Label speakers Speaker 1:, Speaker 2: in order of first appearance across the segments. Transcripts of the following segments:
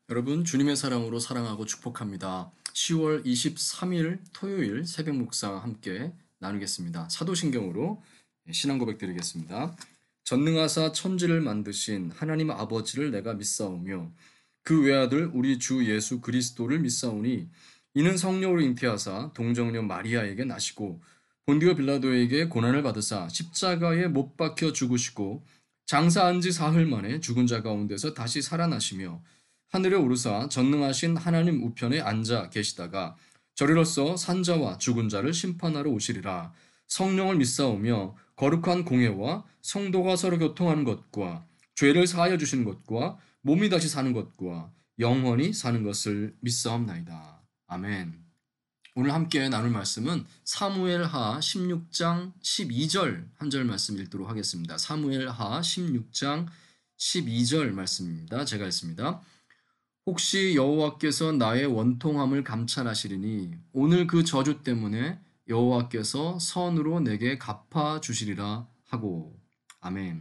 Speaker 1: 여러분, 주님의 사랑으로 사랑하고 축복합니다. 10월 23일 토요일 새벽 묵상 함께 나누겠습니다. 사도신경으로 신앙 고백 드리겠습니다. 전능하사 천지를 만드신 하나님 아버지를 내가 믿사오며 그 외아들 우리 주 예수 그리스도를 믿사오니 이는 성령으로 잉태하사 동정녀 마리아에게 나시고 본디오 빌라도에게 고난을 받으사 십자가에 못 박혀 죽으시고 장사한 지 사흘 만에 죽은 자 가운데서 다시 살아나시며 하늘에 오르사 전능하신 하나님 우편에 앉아 계시다가 저리로서 산자와 죽은 자를 심판하러 오시리라. 성령을 믿사오며 거룩한 공예와 성도가 서로 교통하는 것과 죄를 사하여 주시는 것과 몸이 다시 사는 것과 영원히 사는 것을 믿사옵나이다. 아멘. 오늘 함께 나눌 말씀은 사무엘하 16장 12절 한 절 말씀 읽도록 하겠습니다. 사무엘하 16장 12절 말씀입니다. 제가 읽습니다. 혹시 여호와께서 나의 원통함을 감찰하시리니 오늘 그 저주 때문에 여호와께서 선으로 내게 갚아 주시리라 하고. 아멘.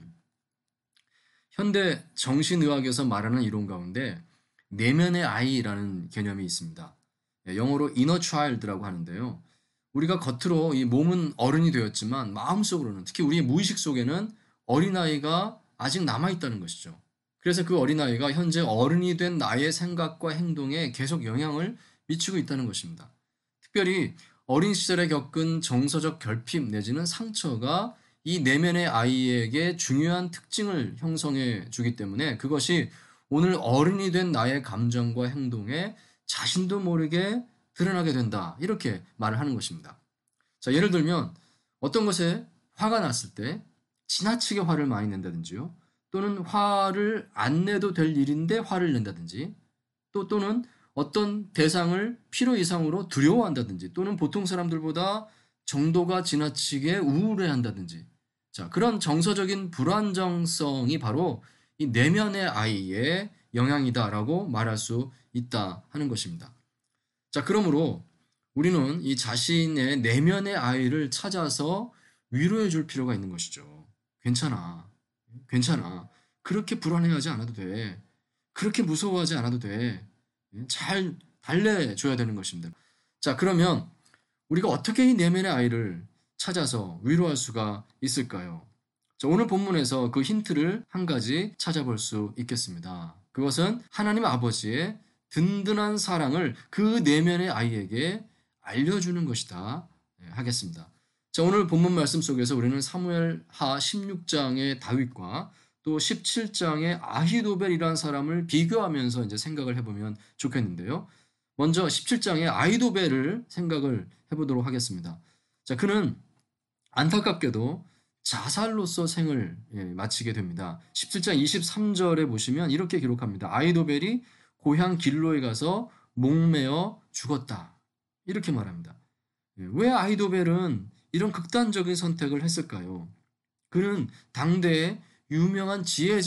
Speaker 1: 현대 정신의학에서 말하는 이론 가운데 내면의 아이라는 개념이 있습니다. 영어로 inner child라고 하는데요. 우리가 겉으로 이 몸은 어른이 되었지만 마음속으로는, 특히 우리의 무의식 속에는 어린아이가 아직 남아있다는 것이죠. 그래서 그 어린아이가 현재 어른이 된 나의 생각과 행동에 계속 영향을 미치고 있다는 것입니다. 특별히 어린 시절에 겪은 정서적 결핍 내지는 상처가 이 내면의 아이에게 중요한 특징을 형성해 주기 때문에 그것이 오늘 어른이 된 나의 감정과 행동에 자신도 모르게 드러나게 된다. 이렇게 말을 하는 것입니다. 자, 예를 들면 어떤 것에 화가 났을 때 지나치게 화를 많이 낸다든지요. 또는 화를 안 내도 될 일인데 화를 낸다든지 또는 어떤 대상을 필요 이상으로 두려워한다든지 또는 보통 사람들보다 정도가 지나치게 우울해한다든지 자, 그런 정서적인 불안정성이 바로 이 내면의 아이의 영향이다라고 말할 수 있다 하는 것입니다. 자, 그러므로 우리는 이 자신의 내면의 아이를 찾아서 위로해 줄 필요가 있는 것이죠. 괜찮아. 그렇게 불안해하지 않아도 돼. 그렇게 무서워하지 않아도 돼. 잘 달래줘야 되는 것입니다. 자, 그러면 우리가 어떻게 이 내면의 아이를 찾아서 위로할 수가 있을까요? 자, 오늘 본문에서 그 힌트를 한 가지 찾아볼 수 있겠습니다. 그것은 하나님 아버지의 든든한 사랑을 그 내면의 아이에게 알려주는 것이다 하겠습니다. 자, 오늘 본문 말씀 속에서 우리는 사무엘하 16장의 다윗과 또 17장의 아히도벨이라는 사람을 비교하면서 이제 생각을 해보면 좋겠는데요. 먼저 17장의 아히도벨을 생각을 해보도록 하겠습니다. 자, 그는 안타깝게도 자살로서 생을 마치게 됩니다. 17장 23절에 보시면 이렇게 기록합니다. 아히도벨이 고향 길로에 가서 목매어 죽었다. 이렇게 말합니다. 왜 아히도벨은 이런 극단적인 선택을 했을까요? 그는 당대의 유명한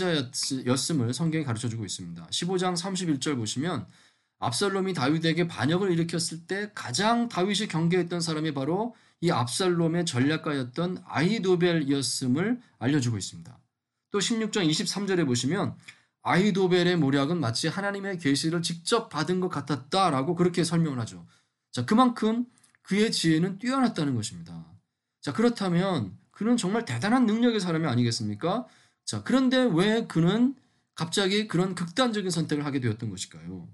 Speaker 1: 지혜자였음을 성경이 가르쳐주고 있습니다. 15장 31절 보시면 압살롬이 다윗에게 반역을 일으켰을 때 가장 다윗이 경계했던 사람이 바로 이 압살롬의 전략가였던 아히도벨이었음을 알려주고 있습니다. 또 16장 23절에 보시면 아히도벨의 모략은 마치 하나님의 계시를 직접 받은 것 같았다라고 그렇게 설명을 하죠. 자, 그만큼 그의 지혜는 뛰어났다는 것입니다. 자, 그렇다면 그는 정말 대단한 능력의 사람이 아니겠습니까? 자, 그런데 왜 그는 갑자기 그런 극단적인 선택을 하게 되었던 것일까요?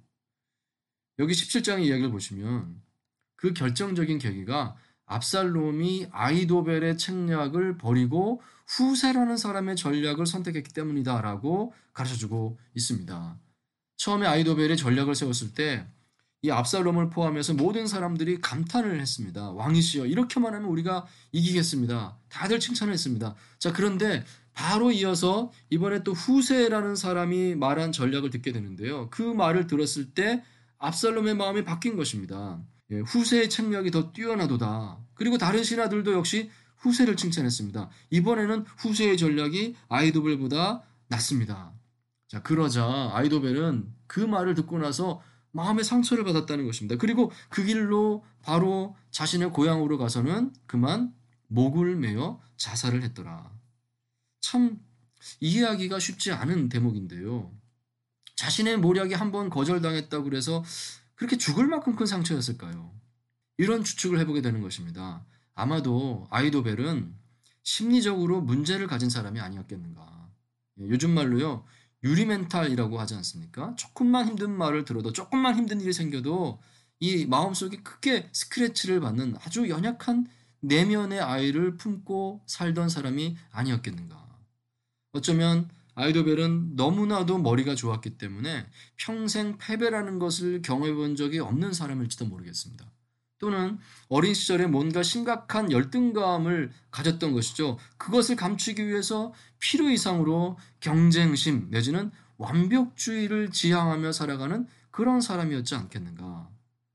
Speaker 1: 여기 17장의 이야기를 보시면 그 결정적인 계기가 압살롬이 아히도벨의 책략을 버리고 후세라는 사람의 전략을 선택했기 때문이다라고 가르쳐주고 있습니다. 처음에 아히도벨이 전략을 세웠을 때 이 압살롬을 포함해서 모든 사람들이 감탄을 했습니다. 왕이시여, 이렇게만 하면 우리가 이기겠습니다. 다들 칭찬을 했습니다. 자, 그런데 바로 이어서 이번에 또 후세라는 사람이 말한 전략을 듣게 되는데요. 그 말을 들었을 때 압살롬의 마음이 바뀐 것입니다. 후세의 책략이 더 뛰어나도다. 그리고 다른 신하들도 역시 후세를 칭찬했습니다. 이번에는 후세의 전략이 아히도벨보다 낫습니다. 자, 그러자 아히도벨은 그 말을 듣고 나서 마음의 상처를 받았다는 것입니다. 그리고 그 길로 바로 자신의 고향으로 가서는 그만 목을 매어 자살을 했더라. 참 이해하기가 쉽지 않은 대목인데요. 자신의 모략이 한번 거절당했다고 그래서 그렇게 죽을 만큼 큰 상처였을까요? 이런 추측을 해보게 되는 것입니다. 아마도 아이도벨은 심리적으로 문제를 가진 사람이 아니었겠는가. 요즘 말로요, 유리멘탈이라고 하지 않습니까? 조금만 힘든 말을 들어도, 조금만 힘든 일이 생겨도 이 마음속에 크게 스크래치를 받는 아주 연약한 내면의 아이를 품고 살던 사람이 아니었겠는가. 어쩌면 아이도벨은 너무나도 머리가 좋았기 때문에 평생 패배라는 것을 경험해 본 적이 없는 사람일지도 모르겠습니다. 또는 어린 시절에 뭔가 심각한 열등감을 가졌던 것이죠. 그것을 감추기 위해서 필요 이상으로 경쟁심 내지는 완벽주의를 지향하며 살아가는 그런 사람이었지 않겠는가.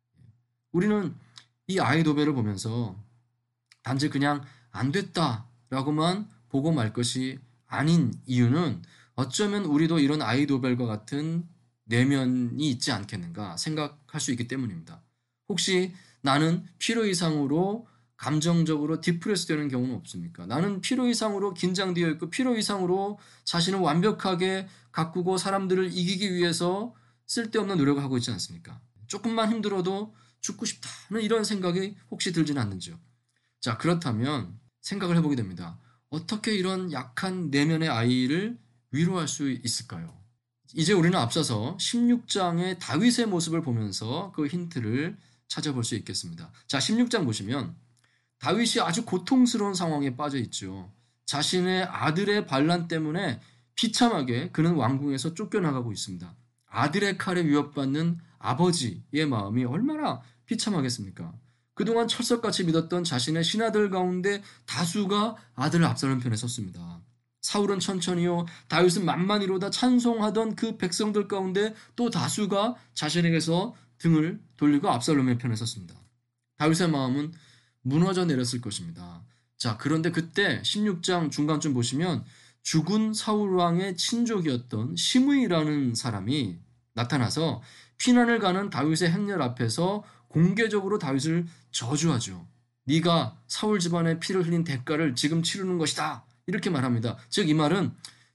Speaker 1: 우리는 이 아이도벨을 보면서 단지 그냥 안 됐다라고만 보고 말 것이 아닌 이유는 어쩌면 우리도 이런 아이도벨과 같은 내면이 있지 않겠는가 생각할 수 있기 때문입니다. 혹시 나는 필요 이상으로 감정적으로 디프레스 되는 경우는 없습니까? 나는 필요 이상으로 긴장되어 있고 필요 이상으로 자신을 완벽하게 가꾸고 사람들을 이기기 위해서 쓸데없는 노력을 하고 있지 않습니까? 조금만 힘들어도 죽고 싶다는 이런 생각이 혹시 들지는 않는지요? 자, 그렇다면 생각을 해보게 됩니다. 어떻게 이런 약한 내면의 아이를 위로할 수 있을까요? 이제 우리는 앞서서 16장의 다윗의 모습을 보면서 그 힌트를 찾아볼 수 있겠습니다. 자, 16장 보시면 다윗이 아주 고통스러운 상황에 빠져 있죠. 자신의 아들의 반란 때문에 비참하게 그는 왕궁에서 쫓겨나가고 있습니다. 아들의 칼에 위협받는 아버지의 마음이 얼마나 비참하겠습니까? 그동안 철석같이 믿었던 자신의 신하들 가운데 다수가 아들 압살롬 편에 섰습니다. 사울은 천천히요, 다윗은 만만히로다 찬송하던 그 백성들 가운데 또 다수가 자신에게서 등을 돌리고 압살롬의 편에 섰습니다. 다윗의 마음은 무너져 내렸을 것입니다. 자, 그런데 그때 16장 중간쯤 보시면 죽은 사울왕의 친족이었던 시므이라는 사람이 나타나서 피난을 가는 다윗의 행렬 앞에서 공개적으로 다윗을 저주하죠. 네가 사울 집안의 피를 흘린 대가를 지금 치르는 것이다. 이렇게 말합니다. 즉 이 말은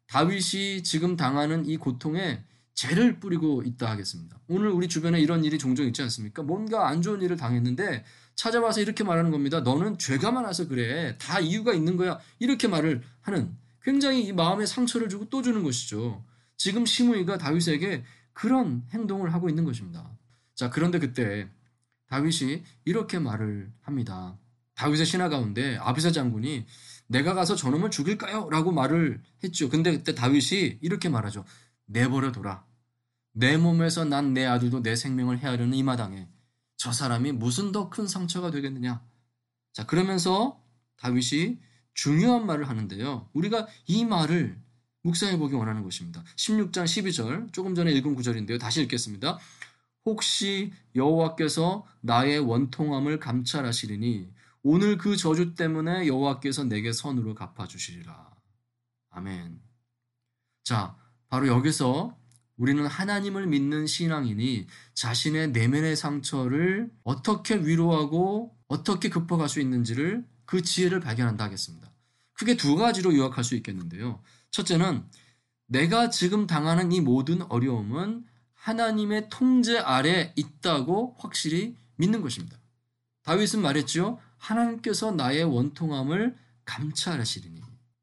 Speaker 1: 다윗이 지금 당하는 이 고통에 죄를 뿌리고 있다 하겠습니다. 오늘 우리 주변에 이런 일이 종종 있지 않습니까? 뭔가 안 좋은 일을 당했는데 찾아와서 이렇게 말하는 겁니다. 너는 죄가 많아서 그래. 다 이유가 있는 거야. 이렇게 말을 하는 굉장히 이 마음에 상처를 주고 또 주는 것이죠. 지금 시므이가 다윗에게 그런 행동을 하고 있는 것입니다. 자, 그런데 그때 다윗이 이렇게 말을 합니다. 다윗의 신하 가운데 아비사 장군이 내가 가서 저놈을 죽일까요? 라고 말을 했죠. 근데 그때 다윗이 이렇게 말하죠. 내버려둬라. 내 몸에서 난 내 아들도 내 생명을 해하려는 이 마당에 저 사람이 무슨 더 큰 상처가 되겠느냐. 자, 그러면서 다윗이 중요한 말을 하는데요. 우리가 이 말을 묵상해 보기 원하는 것입니다. 16장 12절, 조금 전에 읽은 구절인데요. 다시 읽겠습니다. 혹시 여호와께서 나의 원통함을 감찰하시리니 오늘 그 저주 때문에 여호와께서 내게 선으로 갚아주시리라. 아멘. 자, 바로 여기서 우리는 하나님을 믿는 신앙인이 자신의 내면의 상처를 어떻게 위로하고 어떻게 극복할 수 있는지를 그 지혜를 발견한다 하겠습니다. 크게 두 가지로 요약할 수 있겠는데요. 첫째는 내가 지금 당하는 이 모든 어려움은 하나님의 통제 아래 있다고 확실히 믿는 것입니다. 다윗은 말했죠. 하나님께서 나의 원통함을 감찰하시리니.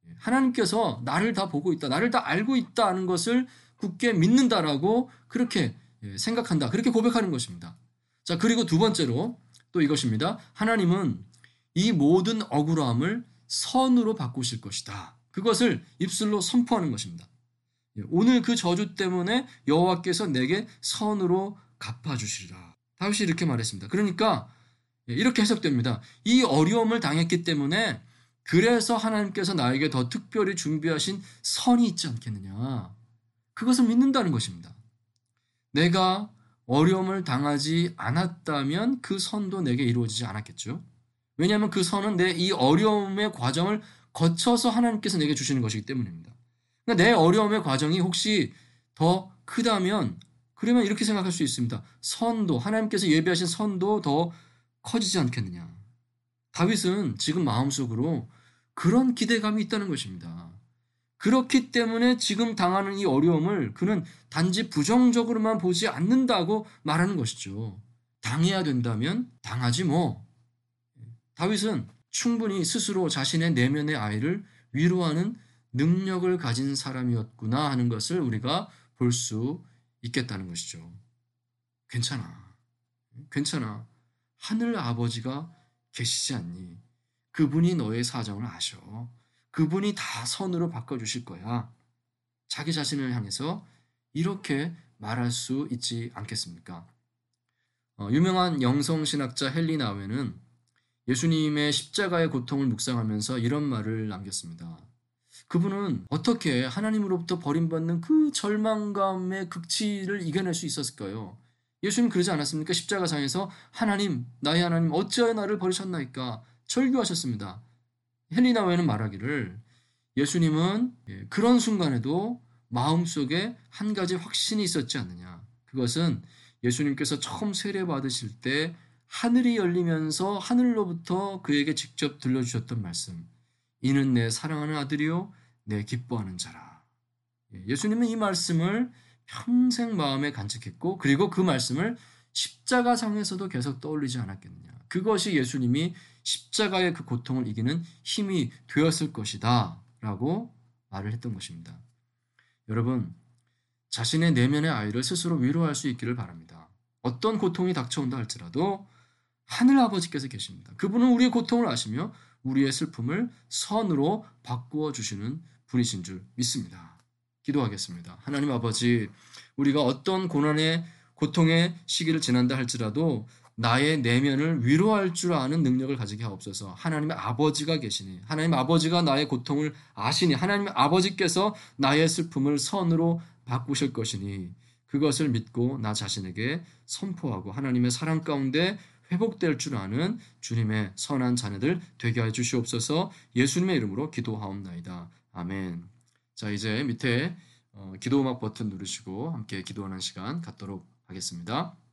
Speaker 1: 하나님께서 나를 다 보고 있다. 나를 다 알고 있다는 것을 굳게 믿는다라고 그렇게 생각한다. 그렇게 고백하는 것입니다. 자, 그리고 두 번째로 또 이것입니다. 하나님은 이 모든 억울함을 선으로 바꾸실 것이다. 그것을 입술로 선포하는 것입니다. 오늘 그 저주 때문에 여호와께서 내게 선으로 갚아주시리라. 다윗이 이렇게 말했습니다. 그러니까 이렇게 해석됩니다. 이 어려움을 당했기 때문에 그래서 하나님께서 나에게 더 특별히 준비하신 선이 있지 않겠느냐. 그것을 믿는다는 것입니다. 내가 어려움을 당하지 않았다면 그 선도 내게 이루어지지 않았겠죠. 왜냐하면 그 선은 내 이 어려움의 과정을 거쳐서 하나님께서 내게 주시는 것이기 때문입니다. 그러니까 내 어려움의 과정이 혹시 더 크다면 그러면 이렇게 생각할 수 있습니다. 선도, 하나님께서 예비하신 선도 더 커지지 않겠느냐. 다윗은 지금 마음속으로 그런 기대감이 있다는 것입니다. 그렇기 때문에 지금 당하는 이 어려움을 그는 단지 부정적으로만 보지 않는다고 말하는 것이죠. 당해야 된다면 당하지 뭐. 다윗은 충분히 스스로 자신의 내면의 아이를 위로하는 능력을 가진 사람이었구나 하는 것을 우리가 볼 수 있겠다는 것이죠. 괜찮아. 괜찮아. 하늘 아버지가 계시지 않니? 그분이 너의 사정을 아셔. 그분이 다 선으로 바꿔주실 거야. 자기 자신을 향해서 이렇게 말할 수 있지 않겠습니까? 유명한 영성신학자 헨리 나우에는 예수님의 십자가의 고통을 묵상하면서 이런 말을 남겼습니다. 그분은 어떻게 하나님으로부터 버림받는 그 절망감의 극치를 이겨낼 수 있었을까요? 예수님 그러지 않았습니까? 십자가상에서 하나님, 나의 하나님 어찌하여 나를 버리셨나이까? 절규하셨습니다. 헬리나웨는 말하기를 예수님은 그런 순간에도 마음속에 한 가지 확신이 있었지 않느냐. 그것은 예수님께서 처음 세례 받으실 때 하늘이 열리면서 하늘로부터 그에게 직접 들려주셨던 말씀. 이는 내 사랑하는 아들이요 내 기뻐하는 자라. 예수님은 이 말씀을 평생 마음에 간직했고 그리고 그 말씀을 십자가상에서도 계속 떠올리지 않았겠느냐. 그것이 예수님이 십자가의 그 고통을 이기는 힘이 되었을 것이다 라고 말을 했던 것입니다. 여러분, 자신의 내면의 아이를 스스로 위로할 수 있기를 바랍니다. 어떤 고통이 닥쳐온다 할지라도 하늘 아버지께서 계십니다. 그분은 우리의 고통을 아시며 우리의 슬픔을 선으로 바꾸어 주시는 분이신 줄 믿습니다. 기도하겠습니다. 하나님 아버지, 우리가 어떤 고난의 고통의 시기를 지난다 할지라도 나의 내면을 위로할 줄 아는 능력을 가지게 하옵소서. 하나님의 아버지가 계시니, 하나님 아버지가 나의 고통을 아시니, 하나님 아버지께서 나의 슬픔을 선으로 바꾸실 것이니 그것을 믿고 나 자신에게 선포하고 하나님의 사랑 가운데 회복될 줄 아는 주님의 선한 자녀들 되게 하여 주시옵소서. 예수님의 이름으로 기도하옵나이다. 아멘. 자, 이제 밑에 기도 음악 버튼 누르시고 함께 기도하는 시간 갖도록 하겠습니다.